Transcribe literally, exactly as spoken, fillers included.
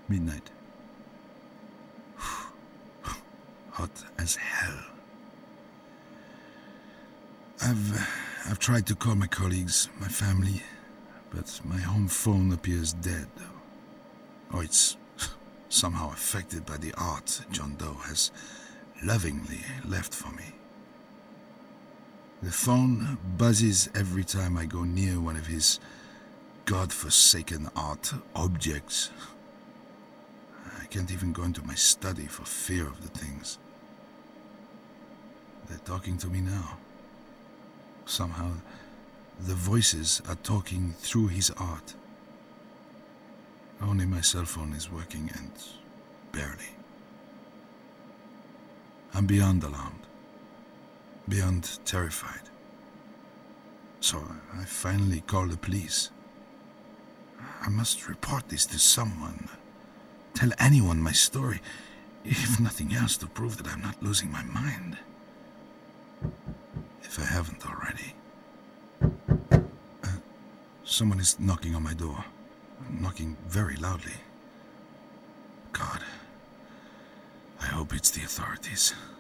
Midnight. Hot as hell. I've, I've tried to call my colleagues, my family, but my home phone appears dead. Or it's somehow affected by the art John Doe has lovingly left for me. The phone buzzes every time I go near one of his godforsaken art objects. I can't even go into my study for fear of the things. They're talking to me now. Somehow, the voices are talking through his art. Only my cell phone is working, and barely. I'm beyond alarmed, beyond terrified. So I finally call the police. I must report this to someone. Tell anyone my story, if nothing else, to prove that I'm not losing my mind. If I haven't already. Uh, someone is knocking on my door. Knocking very loudly. God, I hope it's the authorities.